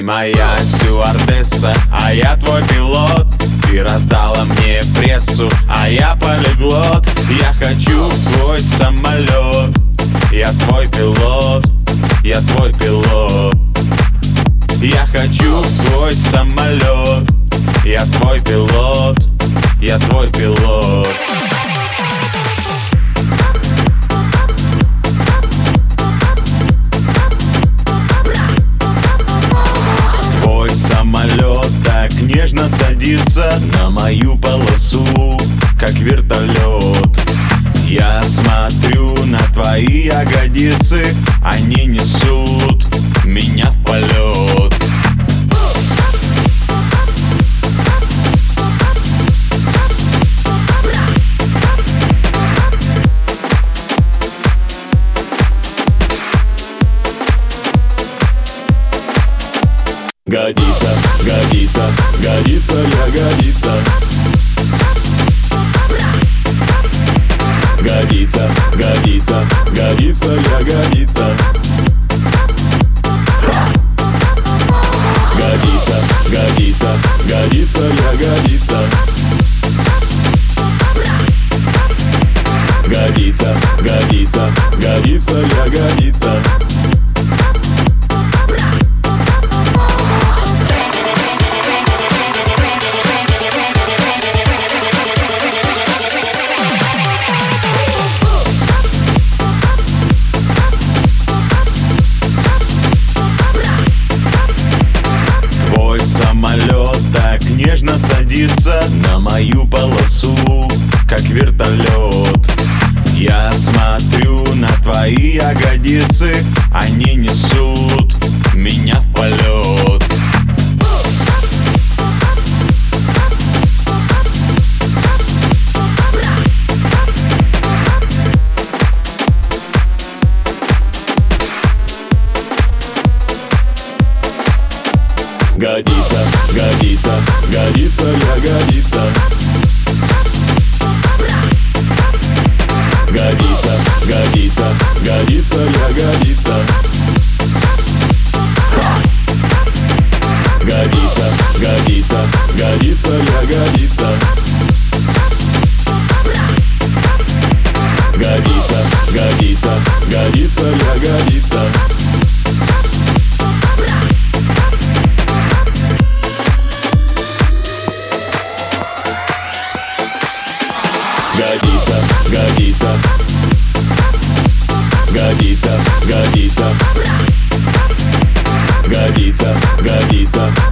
моя стюардесса, а я твой пилот. Ты раздала мне прессу, а я полиглот. Я хочу в твой самолет. Я твой пилот, я твой пилот. Я хочу в твой самолет. Я твой пилот, я твой пилот. Твой самолет так нежно садится на мою полосу, как вертолет. Я смотрю на твои ягодицы, они несут меня в полет. Годится, годится, годится, ягодица. Годится, годится, годится, ягодица. Годится, годится, годится, ягодица. Годится, годится, годится, ягодица. Самолет так нежно садится на мою полосу, как вертолет. Я смотрю на твои ягодицы, они несут меня в полет. Годится, годится, годится, ягодица. Годится, годится, годится, ягодица. Годится, годится, годится, ягодица. Годится, годится, годится, ягодица. Годится, годится, годится, годится, годится, годится.